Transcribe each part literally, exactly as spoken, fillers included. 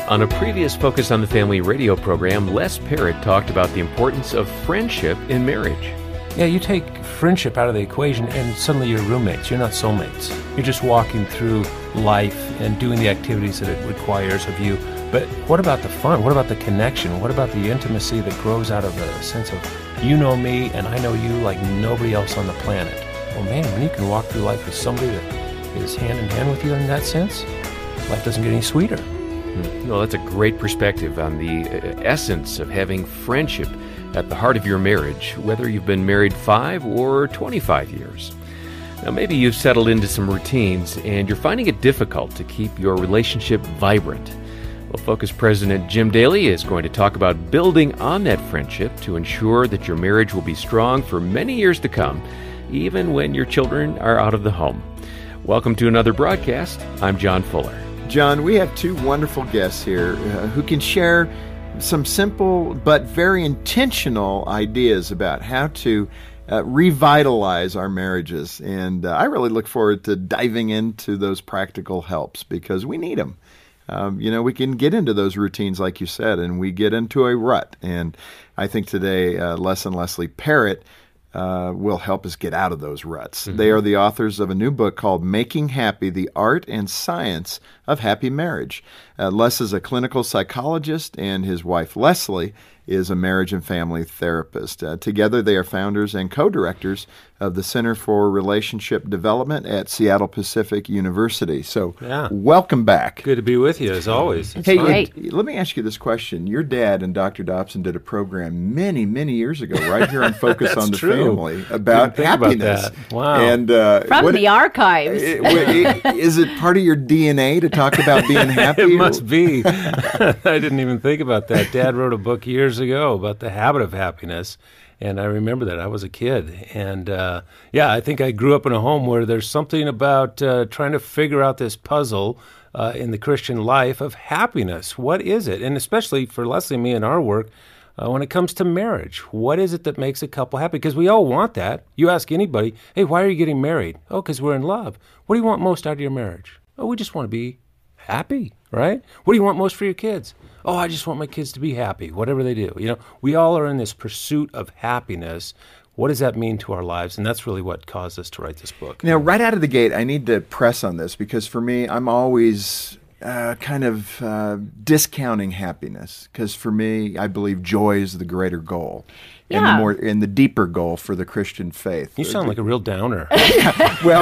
On a previous Focus on the Family radio program, Les Parrott talked about the importance of friendship in marriage. Yeah, you take friendship out of the equation and suddenly you're roommates. You're not soulmates. You're just walking through life and doing the activities that it requires of you. But what about the fun? What about the connection? What about the intimacy that grows out of a sense of you know me and I know you like nobody else on the planet? Well, man, when you can walk through life with somebody that is hand in hand with you in that sense, life doesn't get any sweeter. Well, that's a great perspective on the essence of having friendship at the heart of your marriage, whether you've been married five or twenty-five years. Now, maybe you've settled into some routines and you're finding it difficult to keep your relationship vibrant. Well, Focus President Jim Daly is going to talk about building on that friendship to ensure that your marriage will be strong for many years to come, even when your children are out of the home. Welcome to another broadcast. I'm John Fuller. John, we have two wonderful guests here uh, who can share some simple but very intentional ideas about how to uh, revitalize our marriages. And uh, I really look forward to diving into those practical helps because we need them. Um, you know, we can get into those routines, like you said, and we get into a rut. And I think today, uh, Les and Leslie Parrott Uh, will help us get out of those ruts. Mm-hmm. They are the authors of a new book called Making Happy, The Art and Science of Happy Marriage. Uh, Les is a clinical psychologist, and his wife, Leslie, is a marriage and family therapist. Uh, together, they are founders and co-directors of the Center for Relationship Development at Seattle Pacific University. So, yeah. Welcome back. Good to be with you, as always. It's hey, great. it, let me ask you this question. Your dad and Doctor Dobson did a program many, many years ago, right here on Focus on the true. Family, about Didn't think happiness. About that. Wow. And, uh, From what, the archives. it- it- is it part of your D N A to talk about being happy? It must be. I didn't even think about that. Dad wrote a book years ago about the habit of happiness, and I remember that. I was a kid. And, uh, yeah, I think I grew up in a home where there's something about uh, trying to figure out this puzzle uh, in the Christian life of happiness. What is it? And especially for Leslie and me in our work, uh, when it comes to marriage, what is it that makes a couple happy? Because we all want that. You ask anybody, hey, why are you getting married? Oh, because we're in love. What do you want most out of your marriage? Oh, we just want to be happy, right? What do you want most for your kids? Oh, I just want my kids to be happy, whatever they do. You know, we all are in this pursuit of happiness. What does that mean to our lives? And that's really what caused us to write this book. Now, right out of the gate, I need to press on this because for me, I'm always uh, kind of uh, discounting happiness because for me, I believe joy is the gretter goal. And the Yeah. more and the deeper goal for the Christian faith. You sound like a real downer. Well,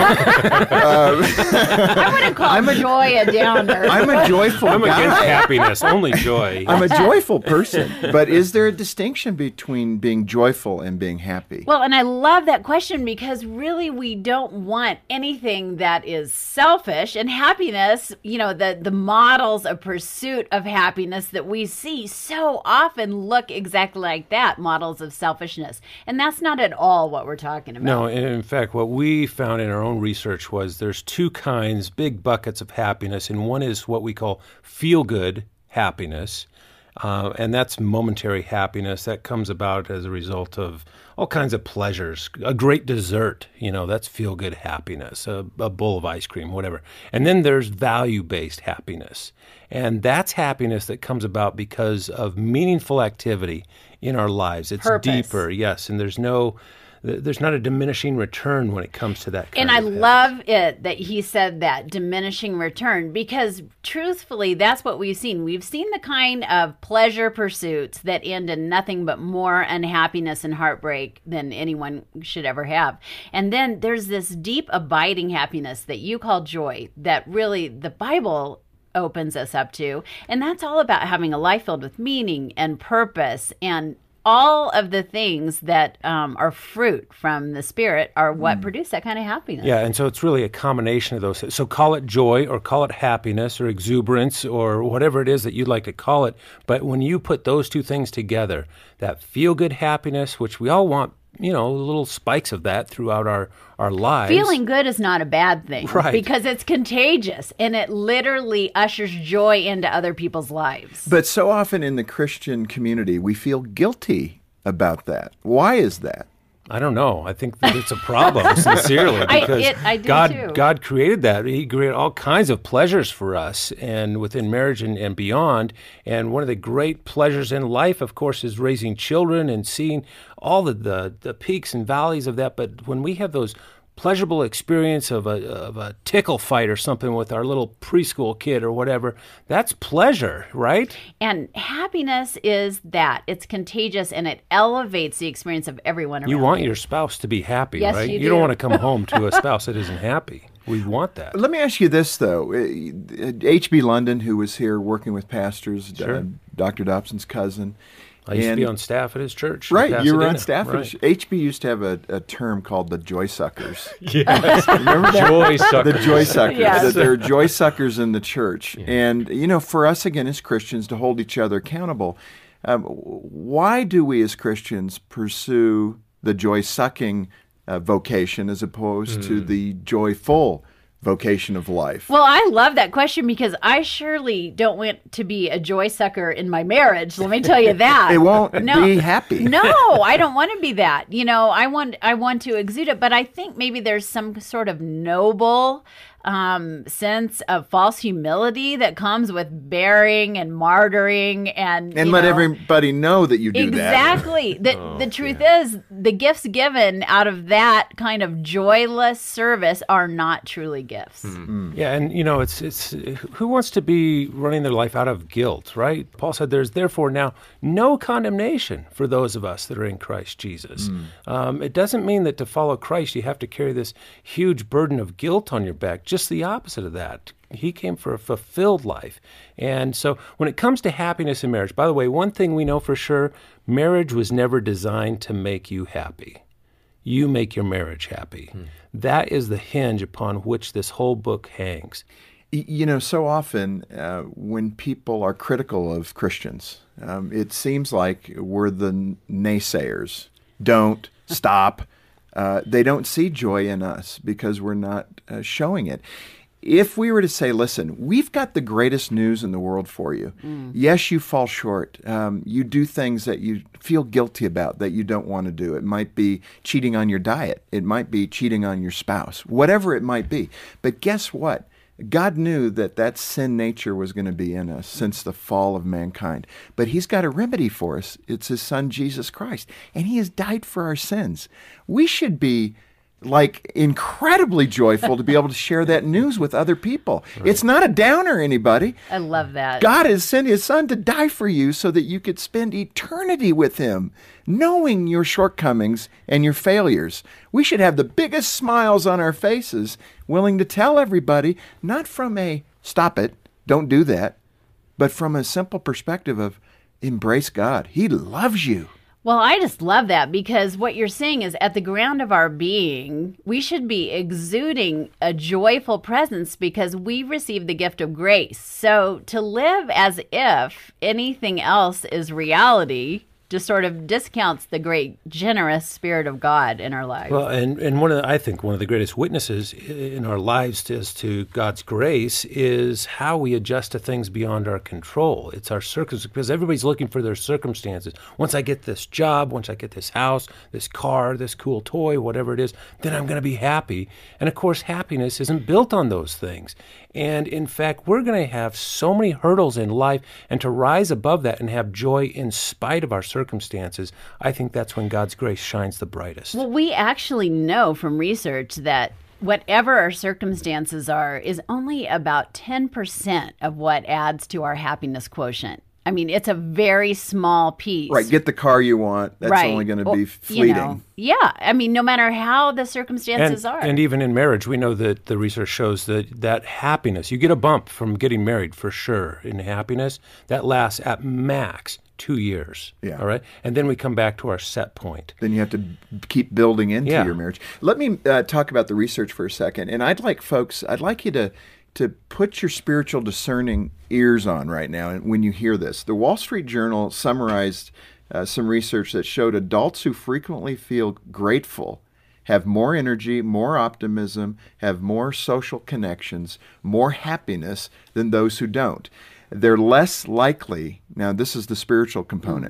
I wouldn't call I'm a- joy a downer. I'm a joyful I'm guy. against happiness, only joy. I'm a joyful person. But is there a distinction between being joyful and being happy? Well, and I love that question because really we don't want anything that is selfish. And happiness, you know, the, the models of pursuit of happiness that we see so often look exactly like that, models of selfishness. And that's not at all what we're talking about. No, and in fact, what we found in our own research was there's two kinds, big buckets of happiness, and one is what we call feel-good happiness, uh, and that's momentary happiness that comes about as a result of all kinds of pleasures. A great dessert, you know, that's feel-good happiness, a, a bowl of ice cream, whatever. And then there's value-based happiness, and that's happiness that comes about because of meaningful activity in our lives. It's Purpose. deeper, yes, and there's no, there's not a diminishing return when it comes to that kind And I of happiness. love it that he said that, diminishing return, because truthfully, that's what we've seen. We've seen the kind of pleasure pursuits that end in nothing but more unhappiness and heartbreak than anyone should ever have. And then there's this deep, abiding happiness that you call joy that really the Bible opens us up to. And that's all about having a life filled with meaning and purpose, and all of the things that um, are fruit from the Spirit are what produce that kind of happiness. Yeah, and so it's really a combination of those. So call it joy or call it happiness or exuberance or whatever it is that you'd like to call it. But when you put those two things together, that feel-good happiness, which we all want, you know, little spikes of that throughout our, our lives. Feeling good is not a bad thing, Right. because it's contagious and it literally ushers joy into other people's lives. But so often in the Christian community, we feel guilty about that. Why is that? I don't know. I think that it's a problem, sincerely, I- because it- I do God too. God created that. He created all kinds of pleasures for us, and within marriage and, and beyond. And one of the great pleasures in life, of course, is raising children and seeing all the, the, the peaks and valleys of that. But when we have those pleasurable experience of a of a tickle fight or something with our little preschool kid or whatever, that's pleasure, right? And happiness is that. It's contagious and it elevates the experience of everyone around You want your spouse to be happy, Yes, right? you don't do. want to come home to a spouse that isn't happy. We want that. Let me ask you this, though. H B London, who was here working with pastors, Sure. uh, Doctor Dobson's cousin. I used and- to be on staff at his church. in Right, you were on Pasadena. staff. at Right. his- H B used to have a, a term called the joy suckers. Yes. Remember that? Joy suckers. The joy suckers. Yes. That there are joy suckers in the church. And, you know, for us, again, as Christians, to hold each other accountable, um, why do we as Christians pursue the joy sucking uh, vocation as opposed to the joyful vocation of life? Well, I love that question because I surely don't want to be a joy sucker in my marriage. Let me tell you that. It won't No. be happy. No, I don't want to be that. You know, I want I want to exude it, but I think maybe there's some sort of noble um, sense of false humility that comes with bearing and martyring and And you let know, everybody know that you do that. Exactly. The the truth is the gifts given out of that kind of joyless service are not truly gifts. Yeah, and you know, it's it's who wants to be running their life out of guilt, right? Paul said, "There's therefore now no condemnation for those of us that are in Christ Jesus." Um, it doesn't mean that to follow Christ you have to carry this huge burden of guilt on your back. Just the opposite of that. He came for a fulfilled life. And so when it comes to happiness in marriage, by the way, one thing we know for sure, marriage was never designed to make you happy. You make your marriage happy. That is the hinge upon which this whole book hangs. Y- You know, so often uh, when people are critical of Christians, um, it seems like we're the n- naysayers. Don't, stop. Uh, they don't see joy in us because we're not uh, showing it. If we were to say, listen, we've got the greatest news in the world for you. Yes, you fall short. Um, you do things that you feel guilty about that you don't want to do. It might be cheating on your diet. It might be cheating on your spouse, whatever it might be. But guess what? God knew that that sin nature was going to be in us since the fall of mankind. But he's got a remedy for us. It's his son, Jesus Christ. And he has died for our sins. We should be like incredibly joyful to be able to share that news with other people. Right. It's not a downer, anybody. I love that. God has sent his son to die for you so that you could spend eternity with him, knowing your shortcomings and your failures. We should have the biggest smiles on our faces, willing to tell everybody, not from a stop it, don't do that, but from a simple perspective of embrace God. He loves you. Well, I just love that because what you're saying is at the ground of our being, we should be exuding a joyful presence because we receive the gift of grace. So to live as if anything else is reality just sort of discounts the great, generous Spirit of God in our lives. Well, and, and one of the, I think one of the greatest witnesses in our lives as to God's grace is how we adjust to things beyond our control. It's our circumstances, because everybody's looking for their circumstances. Once I get this job, once I get this house, this car, this cool toy, whatever it is, then I'm going to be happy. And of course, happiness isn't built on those things. And in fact, we're going to have so many hurdles in life, and to rise above that and have joy in spite of our circumstances, I think that's when God's grace shines the brightest. Well, we actually know from research that whatever our circumstances are is only about ten percent of what adds to our happiness quotient. I mean, it's a very small piece. Right, get the car you want. That's Right. only going to Well, be fleeting. You know, yeah, I mean, no matter how the circumstances and, are. and even in marriage, we know that the research shows that that happiness, you get a bump from getting married for sure in happiness, that lasts at max two years. Yeah. All right. And then we come back to our set point. Then you have to keep building into Yeah. your marriage. Let me uh, talk about the research for a second. And I'd like folks, I'd like you to to put your spiritual discerning ears on right now when you hear this. The Wall Street Journal summarized uh, some research that showed adults who frequently feel grateful have more energy, more optimism, have more social connections, more happiness than those who don't. They're less likely, now this is the spiritual component,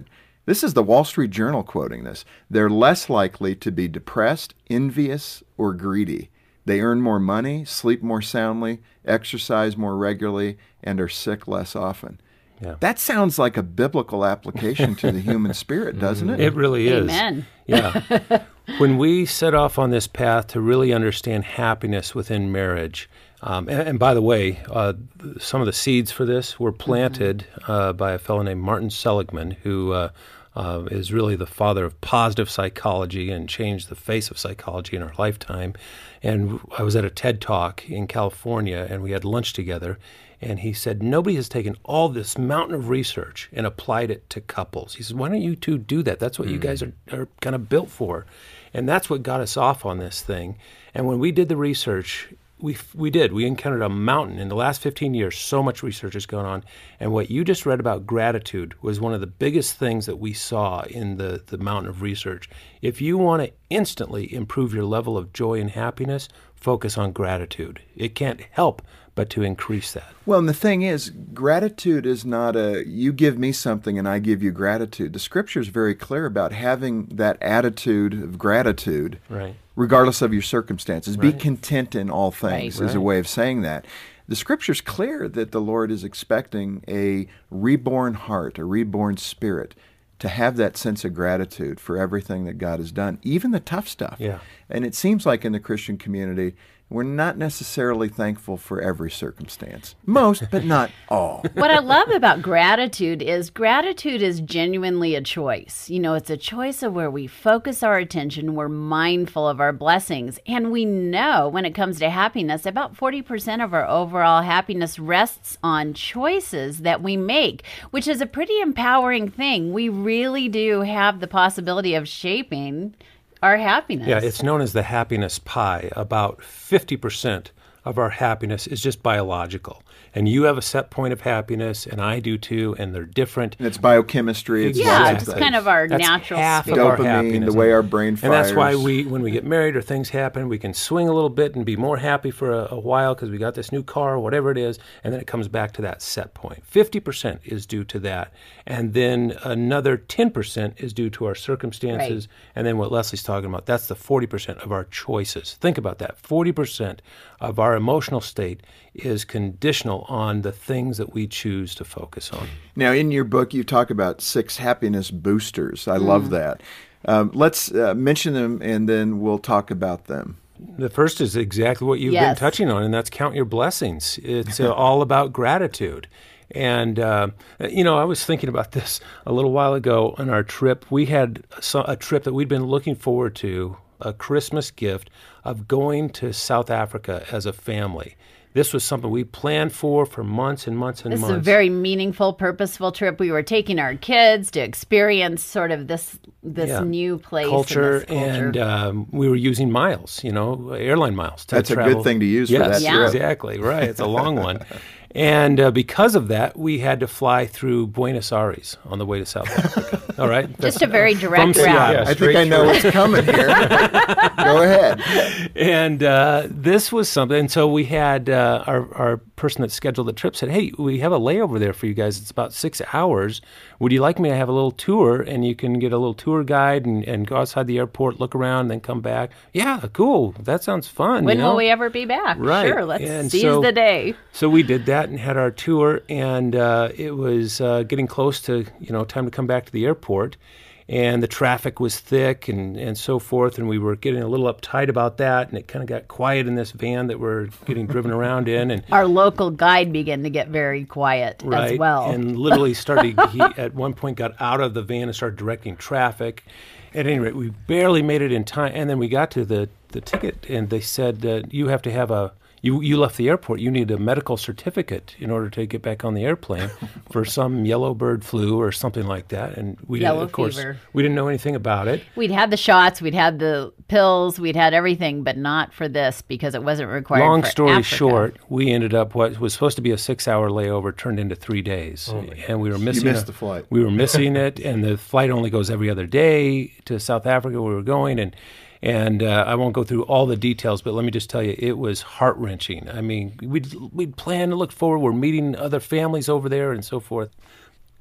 This is the Wall Street Journal quoting this. They're less likely to be depressed, envious, or greedy. They earn more money, sleep more soundly, exercise more regularly, and are sick less often. Yeah. That sounds like a biblical application to the human spirit, doesn't it? It really is. Amen. Yeah. When we set off on this path to really understand happiness within marriage, um, and, and by the way, uh, some of the seeds for this were planted mm-hmm. uh, by a fellow named Martin Seligman, who uh, uh, is really the father of positive psychology and changed the face of psychology in our lifetime. And I was at a TED Talk in California, and we had lunch together. And he said, nobody has taken all this mountain of research and applied it to couples. He said, why don't you two do that? That's what mm. you guys are, are kind of built for. And that's what got us off on this thing. And when we did the research, we we did. We encountered a mountain. In the last fifteen years, so much research has gone on. And what you just read about gratitude was one of the biggest things that we saw in the, the mountain of research. If you want to instantly improve your level of joy and happiness, focus on gratitude. It can't help but to increase that. Well, and the thing is, gratitude is not a, you give me something and I give you gratitude. The Scripture is very clear about having that attitude of gratitude, right, regardless of your circumstances. Right. Be content in all things Right. is Right. a way of saying that. The Scripture's clear that the Lord is expecting a reborn heart, a reborn spirit, to have that sense of gratitude for everything that God has done, even the tough stuff. Yeah. And it seems like in the Christian community, we're not necessarily thankful for every circumstance. Most, but not all. What I love about gratitude is gratitude is genuinely a choice. You know, it's a choice of where we focus our attention, we're mindful of our blessings, and we know when it comes to happiness, about forty percent of our overall happiness rests on choices that we make, which is a pretty empowering thing. We really do have the possibility of shaping our happiness. Yeah, it's known as the happiness pie. About fifty percent of our happiness is just biological. And you have a set point of happiness, and I do too, and they're different. And it's biochemistry. It's yeah, lots it's of kind things. of our That's natural half spirit. of our Dopamine, happiness. the way our brain fires. And that's why we, when we get married or things happen, we can swing a little bit and be more happy for a, a while because we got this new car or whatever it is, and then it comes back to that set point. fifty percent is due to that. And then another ten percent is due to our circumstances. Right. And then what Leslie's talking about, that's the forty percent of our choices. Think about that. forty percent of our emotional state is conditional on the things that we choose to focus on. Now, in your book, you talk about six happiness boosters. I love that. Um, let's uh, mention them, and then we'll talk about them. The first is exactly what you've Yes. been touching on, and that's count your blessings. It's uh, all about gratitude. And, uh, you know, I was thinking about this a little while ago on our trip. We had a, a trip that we'd been looking forward to, a Christmas gift of going to South Africa as a family. This was something we planned for for months and months and This months. is a very meaningful, purposeful trip. We were taking our kids to experience sort of this this Yeah. new place culture, and, this culture. and um, we were using miles, you know, airline miles to That's a travel. good thing to use for yes, that Yeah. trip. exactly, right. It's a long one. And uh, because of that, we had to fly through Buenos Aires on the way to South Africa. All right? Just a very direct from route. Seattle. I think straight I know what's coming here. Go ahead. And uh, this was something. And so we had uh, our, our person that scheduled the trip said, hey, we have a layover there for you guys. It's about six hours. Would you like me to have a little tour? And you can get a little tour guide and, and go outside the airport, look around, and then come back. Yeah, cool. That sounds fun. When you know? will we ever be back? Right. Sure, let's And seize so- the day. So we did that and had our tour, and uh, it was uh, getting close to, you know, time to come back to the airport. And the traffic was thick and, and so forth, and we were getting a little uptight about that, and it kind of got quiet in this van that we're getting driven around in. And Our local guide began to get very quiet right, as well. and literally started, he at one point got out of the van and started directing traffic. At any rate, we barely made it in time, and then we got to the, the ticket, and they said, uh, you have to have a, You you left the airport. You need a medical certificate in order to get back on the airplane for some yellow bird flu or something like that. And we Yellow didn't, of course, fever. we didn't know anything about it. We'd had the shots, we'd had the pills, we'd had everything, but not for this because it wasn't required Long for story Africa. short, we ended up what was supposed to be a six-hour layover turned into three days, and we were missing. missed a- the flight. We were missing it, and the flight only goes every other day to South Africa where we were going, and. And uh, I won't go through all the details, but let me just tell you, it was heart-wrenching. I mean, we'd, we'd planned to look forward. We're meeting other families over there and so forth.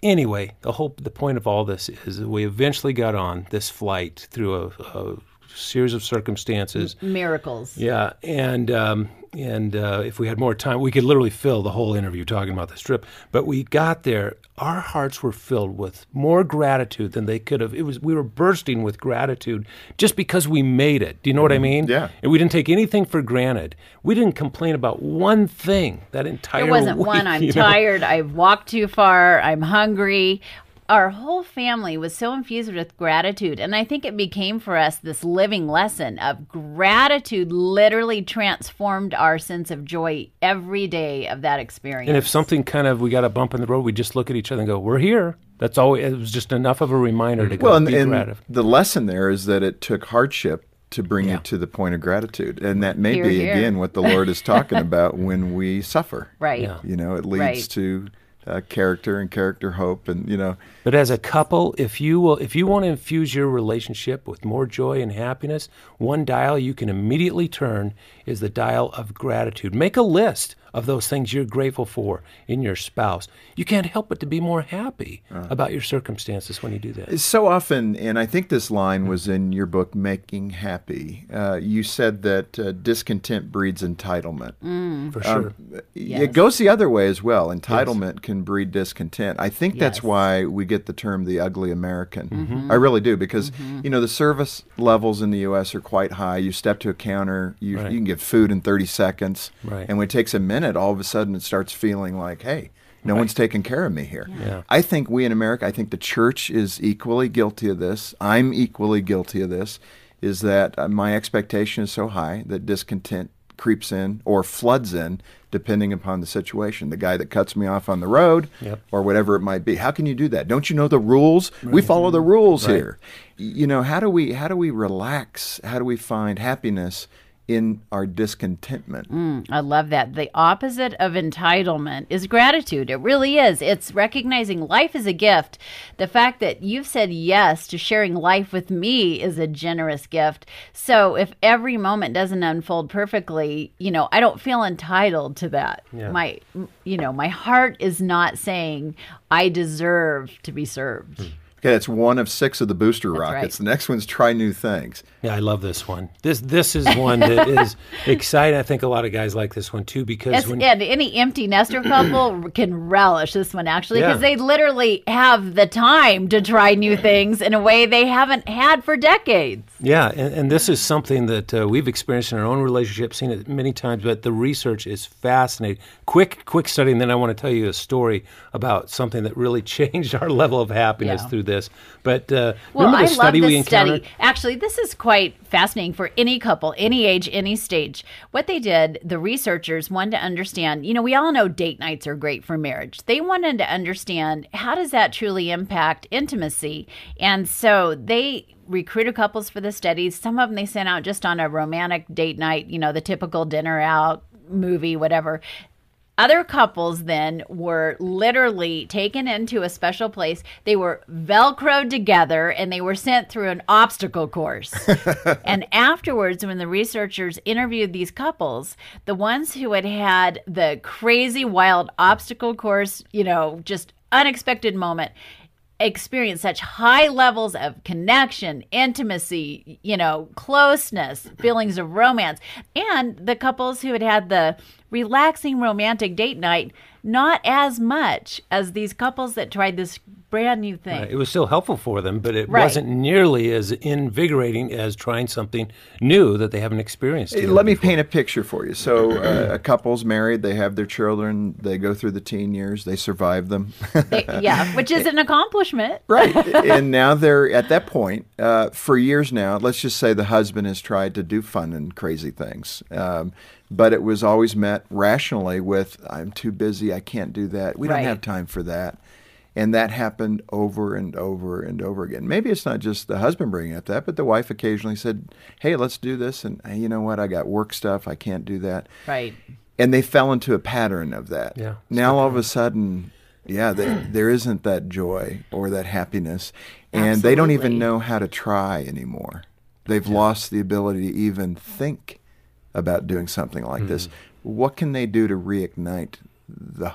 anyway, the whole the point of all this is that we eventually got on this flight through a, a series of circumstances. Miracles. Yeah, and um, and uh, if we had more time, we could literally fill the whole interview talking about this trip. But we got there, our hearts were filled with more gratitude than they could have. It was we were bursting with gratitude just because we made it. Do you know what I mean? Yeah. And we didn't take anything for granted. We didn't complain about one thing that entire There wasn't week, one, I'm you know? tired, I've walked too far, I'm hungry. Our whole family was so infused with gratitude. And I think it became for us this living lesson of gratitude literally transformed our sense of joy every day of that experience. And if something kind of, we got a bump in the road, we just look at each other and go, we're here. That's all. It was just enough of a reminder to go Well, and, be and grateful. the lesson there is that it took hardship to bring Yeah. you to the point of gratitude. And that may Hear, be, hear. again, what the Lord is talking about when we suffer. Right. Yeah. You know, it leads Right. to uh, character and character hope. And, you know, But as a couple, if you will, if you want to infuse your relationship with more joy and happiness, one dial you can immediately turn is the dial of gratitude. Make a list of those things you're grateful for in your spouse. You can't help but to be more happy about your circumstances when you do that. so often, and I think this line was in your book, Making Happy, uh, you said that uh, discontent breeds entitlement. For sure. Yes. It goes the other way as well. Entitlement can breed discontent. I think that's Yes. why we get the term the ugly American. Mm-hmm. I really do, because you know the service levels in the U S are quite high. You step to a counter, you, Right. you can get food in thirty seconds, Right. and when it takes a minute, all of a sudden it starts feeling like, hey, no one's taking care of me here. Yeah. I think we in America, I think the church is equally guilty of this. I'm equally guilty of this, is that uh, my expectation is so high that discontent creeps in or floods in depending upon the situation. The guy that cuts me off on the road Yep. or whatever it might be. How can you do that? Don't you know the rules? We follow the rules Right. here. Y- You know, how do we how do we relax? How do we find happiness in our discontentment? Mm, I love that. The opposite of entitlement is gratitude. It really is. It's recognizing life is a gift. The fact that you've said yes to sharing life with me is a generous gift. So if every moment doesn't unfold perfectly, you know, I don't feel entitled to that. Yeah. My, you know, my heart is not saying I deserve to be served. Okay, that's one of six of the booster That's rockets. right. The next one's try new things. Yeah, I love this one. This this is one that is exciting. I think a lot of guys like this one too because Yes, when and any empty nester couple can relish this one actually because Yeah. they literally have the time to try new things in a way they haven't had for decades. Yeah, and, and this is something that uh, we've experienced in our own relationship, seen it many times, but the research is fascinating. Quick, quick study, and then I want to tell you a story about something that really changed our level of happiness Yeah. through this. But uh, Well, remember I the study love we this encountered? study. Actually, this is quite fascinating for any couple, any age, any stage. What they did, the researchers wanted to understand, you know, we all know date nights are great for marriage. They wanted to understand how does that truly impact intimacy? And so they recruited couples for the studies. Some of them they sent out just on a romantic date night, you know, the typical dinner out, movie, whatever. Other couples then were literally taken into a special place. They were Velcroed together and they were sent through an obstacle course. And afterwards, when the researchers interviewed these couples, the ones who had had the crazy wild obstacle course, you know, just unexpected moment, experience such high levels of connection, intimacy, you know, closeness, feelings of romance. And the couples who had had the relaxing romantic date night, not as much as these couples that tried this brand new thing. Right. It was still helpful for them, but it Right. wasn't nearly as invigorating as trying something new that they haven't experienced. Hey, together let me before. paint a picture for you. So, uh, a couple's married, they have their children, they go through the teen years, they survive them. They- yeah, which is an accomplishment. Right. And now they're at that point. Uh, for years now, let's just say the husband has tried to do fun and crazy things. Um, but it was always met rationally with, I'm too busy, I can't do that. We Right. don't have time for that. And that happened over and over and over again. Maybe it's not just the husband bringing up that, but the wife occasionally said, hey, let's do this. And hey, you know what? I got work stuff. I can't do that. Right. And they fell into a pattern of that. Yeah. Now all of a sudden, yeah, they, there isn't that joy or that happiness. And they don't even Absolutely. know how to try anymore. They've lost the ability to even think about doing something like this. What can they do to reignite the hope?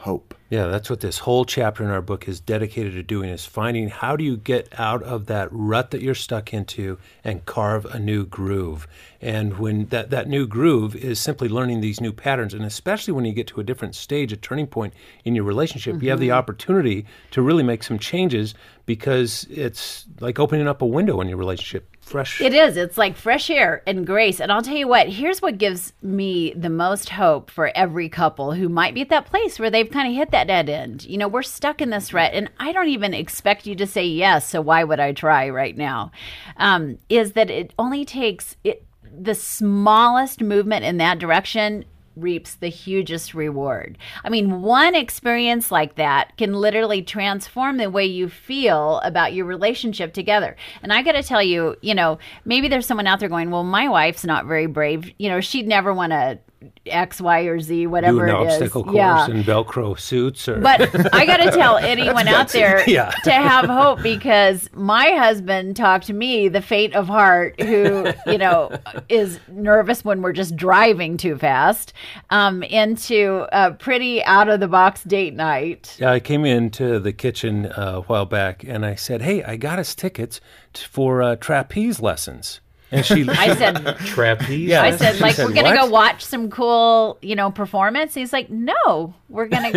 Yeah, that's what this whole chapter in our book is dedicated to doing, is finding how do you get out of that rut that you're stuck into and carve a new groove. And when that, that new groove is simply learning these new patterns, and especially when you get to a different stage, a turning point in your relationship, mm-hmm. you have the opportunity to really make some changes, because it's like opening up a window in your relationship. Fresh. It is. It's like fresh air and grace. And I'll tell you what, here's what gives me the most hope for every couple who might be at that place where they've kind of hit that dead end. You know, we're stuck in this rut, and I don't even expect you to say yes, so why would I try right now? Um, is that it only takes it, the smallest movement in that direction reaps the hugest reward. I mean, one experience like that can literally transform the way you feel about your relationship together. And I got to tell you, you know, maybe there's someone out there going, well, my wife's not very brave. You know, she'd never want to X, Y, or Z, whatever Do an it is. obstacle course yeah. and Velcro suits. Or... But I got to tell anyone out there yeah. to have hope, because my husband talked to me, the faint of heart, who, you know, is nervous when we're just driving too fast, um, into a pretty out-of-the-box date night. Yeah, I came into the kitchen uh, a while back, and I said, hey, I got us tickets t- for uh, trapeze lessons. And she, I said, trapeze. Yeah, I said, like, said, we're gonna what? go watch some cool, you know, performance. He's like, no, we're gonna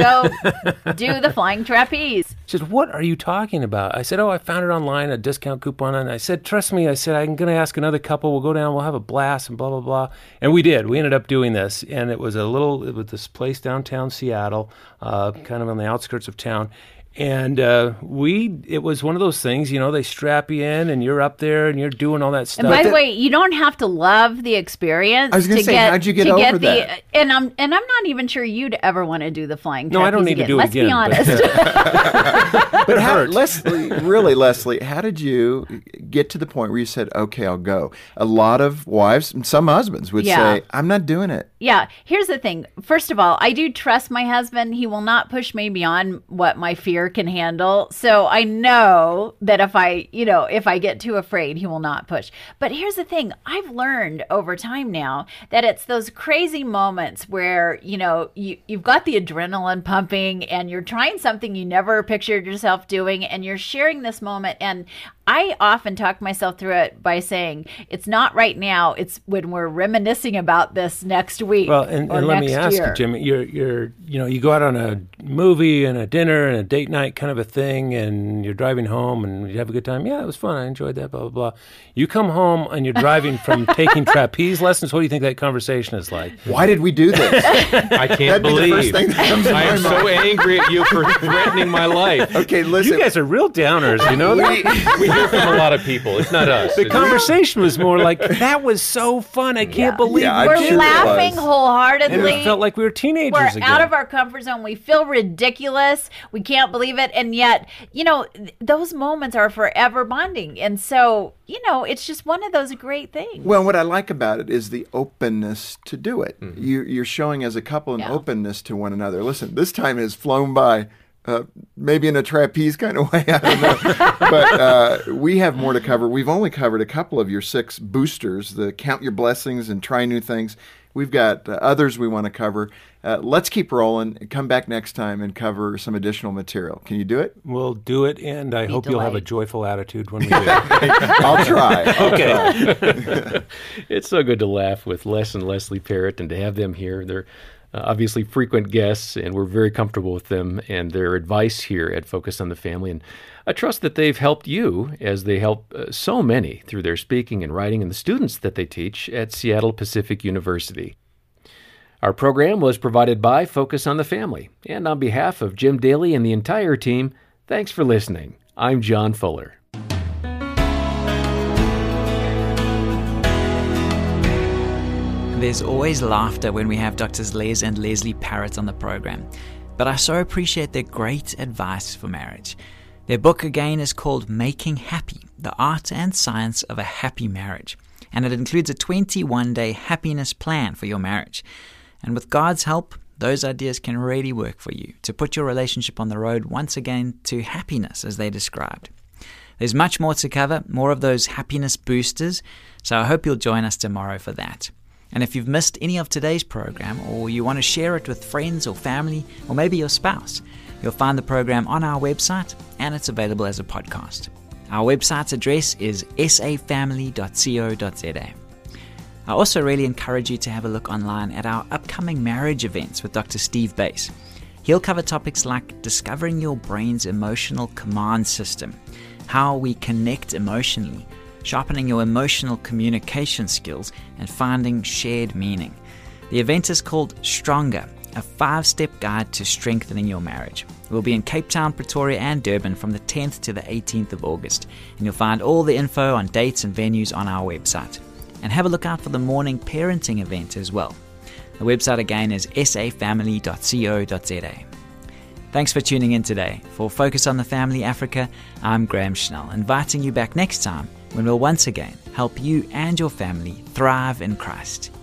go do the flying trapeze. She said, what are you talking about? I said, oh, I found it online, a discount coupon. And I said, trust me. I said, I'm going to ask another couple. We'll go down, we'll have a blast, and blah, blah, blah. And we did. We ended up doing this. And it was a little, it was this place downtown Seattle, uh, kind of on the outskirts of town. And uh, we, it was one of those things, you know, they strap you in and you're up there and you're doing all that stuff. And by the that, way, you don't have to love the experience. I was going to say, get, how'd you get to over get that? The, and I'm and I'm not even sure you'd ever want to do the flying trapeze No, I don't need again. to do it Let's again. be honest. But, But how, hurt. Leslie, really, Leslie, how did you get to the point where you said, okay, I'll go? A lot of wives, and some husbands would Yeah. say, I'm not doing it. Yeah, here's the thing. First of all, I do trust my husband. He will not push me beyond what my fear can handle. So I know that if I, you know, if I get too afraid, he will not push. But here's the thing. I've learned over time now that it's those crazy moments where, you know, you, you've got the adrenaline pumping and you're trying something you never pictured yourself doing, and you're sharing this moment. And I often talk myself through it by saying, it's not right now. It's when we're reminiscing about this next week. Well, and, or and let next me ask year. you, Jimmy, you're, you're, you know, you go out on a movie and a dinner and a date night kind of a thing, and you're driving home and you have a good time. Yeah, it was fun. I enjoyed that, blah, blah, blah. You come home and you're driving from taking trapeze lessons. What do you think that conversation is like? Why did we do this? I can't That'd be the first believe. thing that comes to I my am mind. so angry at you for threatening my life. Okay, listen. You guys are real downers, you know that? We hear from a lot of people. It's not us. The It's- conversation was more like, that was so fun. I can't Yeah. believe Yeah, we I'm We're sure did it laughing was. wholeheartedly. And it felt like we were teenagers We're again. out of our comfort zone. We feel ridiculous. We can't believe it. And yet, you know, th- those moments are forever bonding. And so, you know, it's just one of those great things. Well, what I like about it is the openness to do it. You, you're showing as a couple an Yeah. openness to one another. Listen, this time has flown by, uh, maybe in a trapeze kind of way. I don't know. But uh, we have more to cover. We've only covered a couple of your six boosters, the Count Your Blessings and Try New Things. We've got uh, others we want to cover. Uh, let's keep rolling. Come back next time and cover some additional material. Can you do it? We'll do it, and I Be hope you'll have a delayed. joyful attitude when we do. I'll try. I'll Okay. try. It's so good to laugh with Les and Leslie Parrott and to have them here. They're uh, obviously frequent guests, and we're very comfortable with them and their advice here at Focus on the Family. And I trust that they've helped you as they help uh, so many through their speaking and writing and the students that they teach at Seattle Pacific University. Our program was provided by Focus on the Family. And on behalf of Jim Daly and the entire team, thanks for listening. I'm John Fuller. There's always laughter when we have Doctors Les and Leslie Parrott on the program, but I so appreciate their great advice for marriage. Their book again is called Making Happy, The Art and Science of a Happy Marriage, and it includes a twenty-one day happiness plan for your marriage. And with God's help, those ideas can really work for you to put your relationship on the road once again to happiness, as they described. There's much more to cover, more of those happiness boosters, so I hope you'll join us tomorrow for that. And if you've missed any of today's program, or you want to share it with friends or family, or maybe your spouse, you'll find the program on our website, and it's available as a podcast. Our website's address is s a family dot co dot z a. I also really encourage you to have a look online at our upcoming marriage events with Doctor Steve Bass. He'll cover topics like discovering your brain's emotional command system, how we connect emotionally, sharpening your emotional communication skills, and finding shared meaning. The event is called Stronger, a five-step guide to strengthening your marriage. We'll be in Cape Town, Pretoria, and Durban from the tenth to the eighteenth of August, and you'll find all the info on dates and venues on our website. And have a look out for the morning parenting event as well. The website again is s a family dot co dot z a. Thanks for tuning in today. For Focus on the Family Africa, I'm Graham Schnell, inviting you back next time when we'll once again help you and your family thrive in Christ.